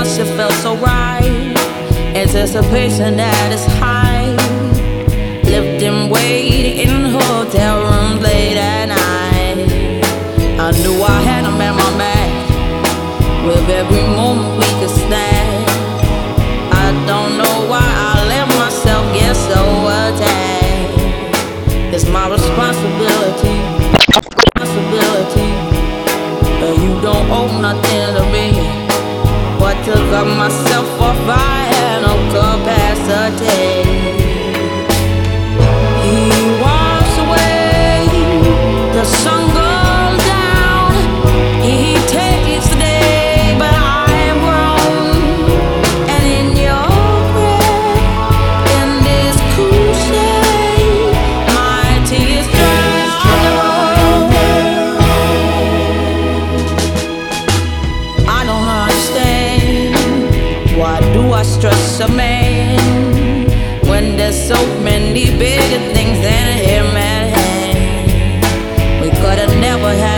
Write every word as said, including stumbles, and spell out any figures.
just it felt so right. Anticipation that is high. Lived and waited in hotel rooms late at night. I knew I had him at my back. With every moment we could snap. I don't know why I let myself get so attached. It's my responsibility, responsibility. And you don't owe nothing to me. But to cut myself off, I had no capacity. He walks away, the sun goes down. He takes the day, but I am grown. And in your breath, in this cool shade, my tears dry on the road. I don't understand, why do I stress a man when there's so many bigger things than him at hand? We could've never had